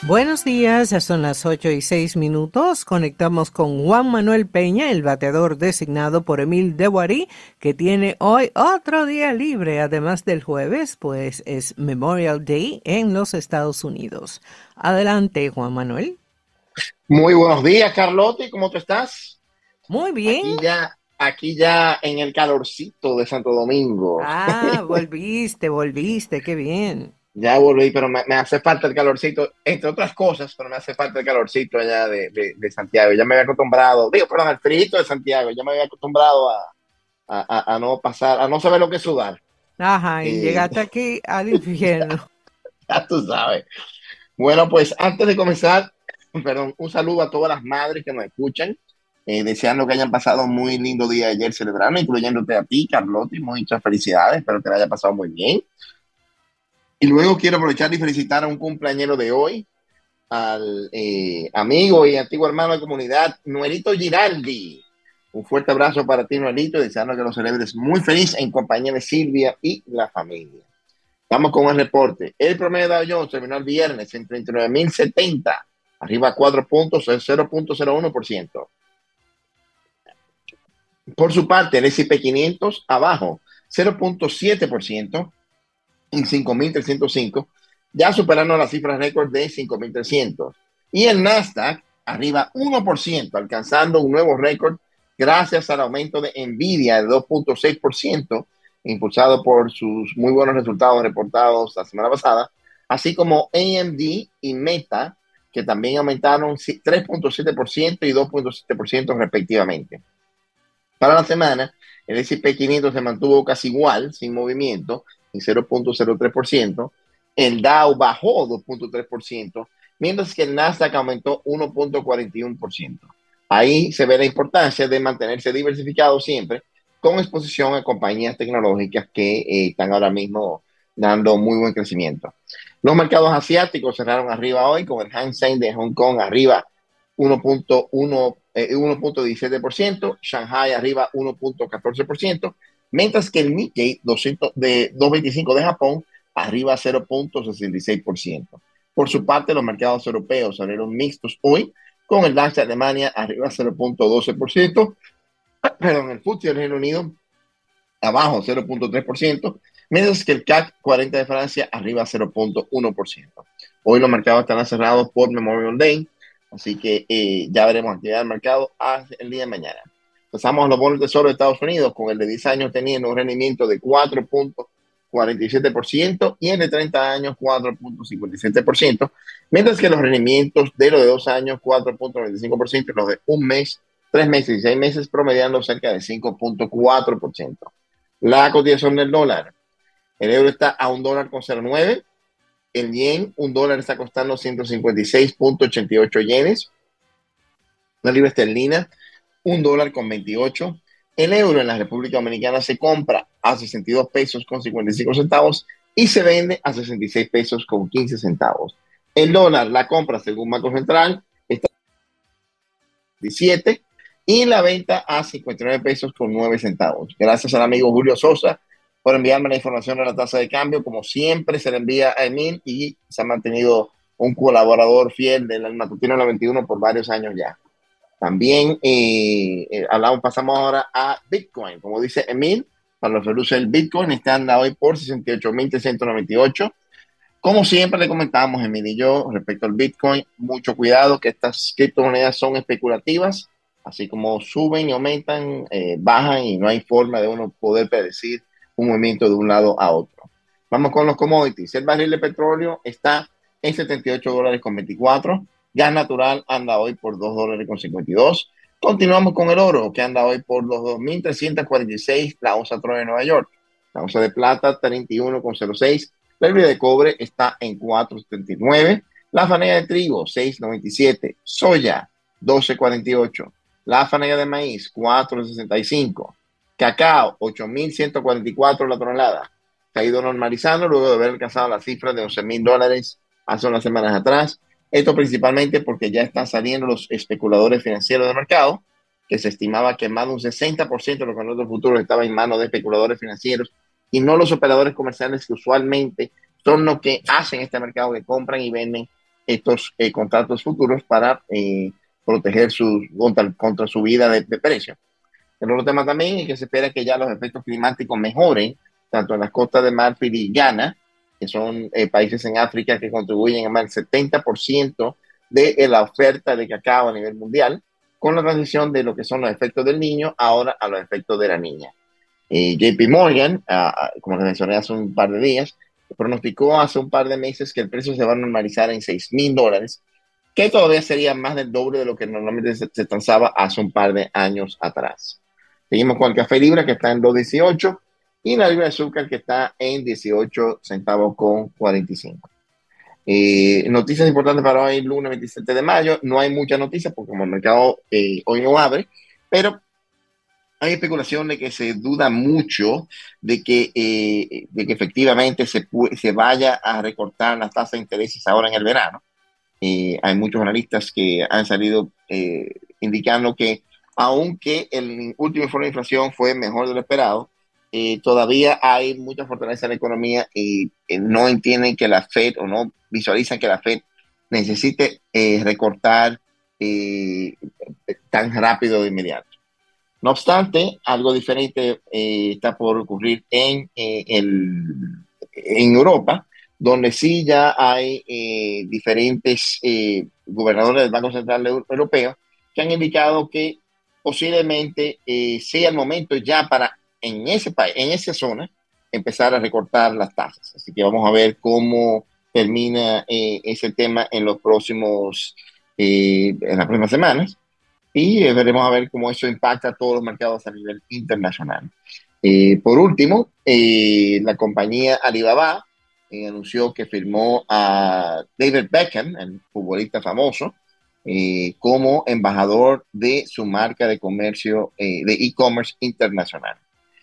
Buenos días, ya son las 8:06. Conectamos con Juan Manuel Peña, el bateador designado por Emil Dewarí, que tiene hoy otro día libre, además del jueves, pues es Memorial Day en los Estados Unidos. Adelante, Juan Manuel. Muy buenos días, Carlotti, ¿cómo tú estás? Muy bien. Aquí ya en el calorcito de Santo Domingo. Ah, volviste, qué bien. Ya volví, pero me hace falta el calorcito, entre otras cosas, pero me hace falta el calorcito allá de Santiago. Ya me había acostumbrado, digo, perdón, al frío de Santiago, ya me había acostumbrado a no pasar, a no saber lo que es sudar. Ajá, y Eh, llegaste aquí al infierno. ya tú sabes. Bueno, pues antes de comenzar, perdón, un saludo a todas las madres que nos escuchan, deseando que hayan pasado un muy lindo día ayer celebrando, incluyéndote a ti, Carlotti, muchas felicidades, espero que la haya pasado muy bien. Y luego quiero aprovechar y felicitar a un cumpleañero de hoy, al amigo y antiguo hermano de comunidad, Noelito Giraldi. Un fuerte abrazo para ti, Noelito, y deseando que lo celebres muy feliz en compañía de Silvia y la familia. Vamos con el reporte. El promedio de Dow Jones terminó el viernes en 39.070, arriba 4 puntos, el 0.01%. Por su parte, el S&P 500 abajo 0.7% en 5.305, ya superando la cifra récord de 5.300. Y el Nasdaq arriba 1%, alcanzando un nuevo récord gracias al aumento de Nvidia de 2.6%, impulsado por sus muy buenos resultados reportados la semana pasada, así como AMD y Meta, que también aumentaron 3.7% y 2.7% respectivamente. Para la semana, el S&P 500 se mantuvo casi igual, sin movimiento, en 0.03%. El Dow bajó 2.3%, mientras que el Nasdaq aumentó 1.41%. Ahí se ve la importancia de mantenerse diversificado siempre, con exposición a compañías tecnológicas que están ahora mismo dando muy buen crecimiento. Los mercados asiáticos cerraron arriba hoy, con el Hang Seng de Hong Kong arriba 1.17%, Shanghai arriba 1.14%, mientras que el Nikkei 225 de Japón arriba 0.66%. Por su parte, los mercados europeos salieron mixtos hoy, con el DAX de Alemania arriba 0.12%, perdón, el FTSE del Reino Unido abajo 0.3%, mientras que el CAC 40 de Francia arriba 0.1%. Hoy los mercados estarán cerrados por Memorial Day, así que ya veremos actividad del mercado hasta el día de mañana. Pasamos a los bonos de tesoro de Estados Unidos, con el de 10 años teniendo un rendimiento de 4.47% y el de 30 años 4.57%, mientras que los rendimientos de los de 2 años 4.95% y los de un mes, 3 meses y 6 meses promediando cerca de 5.4%. La cotización del dólar. El euro está a $1.09. El yen, $1 está costando 156.88 yenes. La libra esterlina, $1.28. El euro en la República Dominicana se compra a 62 pesos con 55 centavos y se vende a 66 pesos con 15 centavos. El dólar, la compra según Banco Central, está a 17 y la venta a 59 pesos con 9 centavos. Gracias al amigo Julio Sosa por enviarme la información de la tasa de cambio. Como siempre, se le envía a Emil y se ha mantenido un colaborador fiel del Matutino 91 por varios años ya. También pasamos ahora a Bitcoin. Como dice Emil, para los que usan el Bitcoin, está anda hoy por 68.398. Como siempre le comentamos, Emil y yo, respecto al Bitcoin, mucho cuidado que estas criptomonedas son especulativas, así como suben y aumentan, bajan y no hay forma de uno poder predecir un movimiento de un lado a otro. Vamos con los commodities. El barril de petróleo está en $78.24. Gas natural anda hoy por $2.52. Continuamos con el oro, que anda hoy por los 2.346 la onza Troy de Nueva York. La onza de plata, 31,06. La libra de cobre está en 4.79. La fanega de trigo, 6.97. Soya, 12.48. La fanega de maíz, 4.65. Cacao, 8.144 la tonelada. Se ha ido normalizando luego de haber alcanzado la cifra de $11,000 hace unas semanas atrás. Esto principalmente porque ya están saliendo los especuladores financieros del mercado, que se estimaba que más de un 60% de los contratos futuros estaba en manos de especuladores financieros y no los operadores comerciales que usualmente son los que hacen este mercado, que compran y venden estos contratos futuros para proteger contra subida de precio. El otro tema también es que se espera que ya los efectos climáticos mejoren, tanto en las costas de Marfil y Ghana, que son países en África que contribuyen a más del 70% de la oferta de cacao a nivel mundial, con la transición de lo que son los efectos del niño ahora a los efectos de la niña. JP Morgan, como les mencioné hace un par de días, pronosticó hace un par de meses que el precio se va a normalizar en $6,000, que todavía sería más del doble de lo que normalmente se transaba hace un par de años atrás. Seguimos con el café libra que está en 2.18 y la libra de azúcar que está en 18 centavos con 45. Noticias importantes para hoy, lunes 27 de mayo. No hay muchas noticias porque como el mercado hoy no abre, pero hay especulación de que se duda mucho de que efectivamente se vaya a recortar las tasas de intereses ahora en el verano. Hay muchos analistas que han salido indicando que aunque el último informe de inflación fue mejor de lo esperado, todavía hay mucha fortaleza en la economía y no entienden que la Fed o no visualizan que la Fed necesite recortar eh, tan rápido de inmediato. No obstante, algo diferente está por ocurrir en Europa, donde sí ya hay diferentes gobernadores del Banco Central Europeo que han indicado que posiblemente sea el momento ya para en ese país, en esa zona, empezar a recortar las tasas. Así que vamos a ver cómo termina ese tema en las próximas semanas y veremos a ver cómo eso impacta a todos los mercados a nivel internacional. Por último, la compañía Alibaba anunció que firmó a David Beckham, el futbolista famoso, como embajador de su marca de comercio de e-commerce internacional.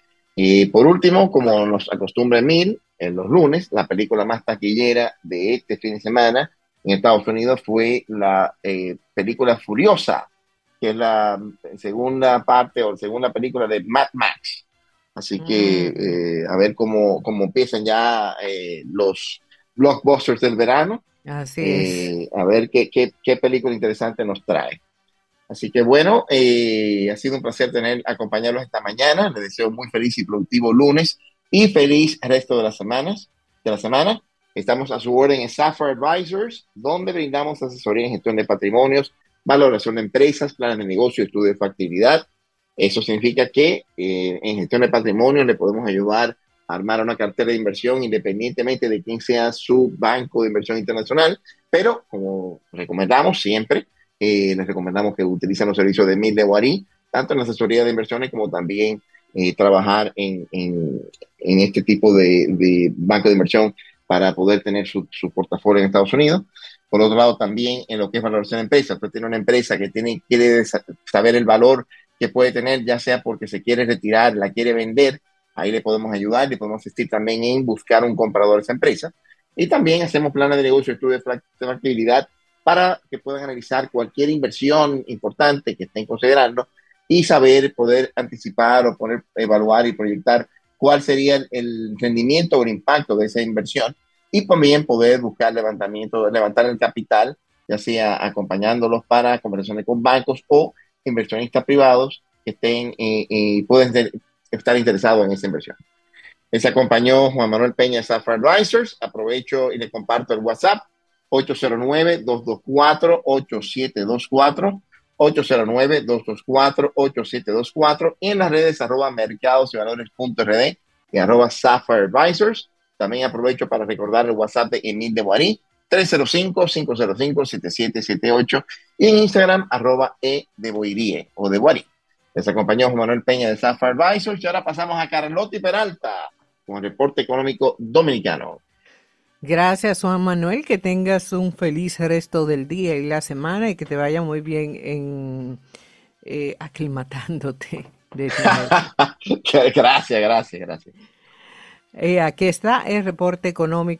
Por último, como nos acostumbra Emil, en los lunes, la película más taquillera de este fin de semana en Estados Unidos fue la película Furiosa, que es la segunda parte o segunda película de Mad Max. Así que a ver cómo empiezan ya los blockbusters del verano. Así es. A ver qué película interesante nos trae. Así que bueno, ha sido un placer acompañarlos esta mañana. Les deseo muy feliz y productivo lunes y feliz resto de la semana. Estamos a su orden en Sapphire Advisors, donde brindamos asesoría en gestión de patrimonios, valoración de empresas, planes de negocio, estudio de factibilidad. Eso significa que en gestión de patrimonio le podemos ayudar a armar una cartera de inversión independientemente de quién sea su banco de inversión internacional, pero como recomendamos siempre, les recomendamos que utilicen los servicios de Emil Dewari, tanto en la asesoría de inversiones como también trabajar en este tipo de banco de inversión para poder tener su portafolio en Estados Unidos. Por otro lado, también en lo que es valoración de empresas. Usted tiene una empresa que quiere saber el valor que puede tener, ya sea porque se quiere retirar, la quiere vender, ahí le podemos ayudar, le podemos asistir también en buscar un comprador de esa empresa. Y también hacemos planes de negocio, estudio de factibilidad para que puedan analizar cualquier inversión importante que estén considerando y poder anticipar o evaluar y proyectar cuál sería el rendimiento o el impacto de esa inversión y también poder buscar levantar el capital, ya sea acompañándolos para conversaciones con bancos o inversionistas privados que pueden estar interesados en esa inversión. Les acompañó Juan Manuel Peña, Sapphire Advisors. Aprovecho y le comparto el WhatsApp 809-224-8724, 809-224-8724 y en las redes @mercadosyvalores.rd y @Sapphire Advisors. También aprovecho para recordar el WhatsApp de Emil Dewari, 305-505-7778 y en Instagram @edeboirie o Dewari. Les acompañó Juan Manuel Peña de Sapphire Advisors y ahora pasamos a Carlotti Peralta con el reporte económico dominicano. Gracias, Juan Manuel. Que tengas un feliz resto del día y la semana y que te vaya muy bien en aclimatándote de nuevo. Gracias. Aquí está el reporte económico.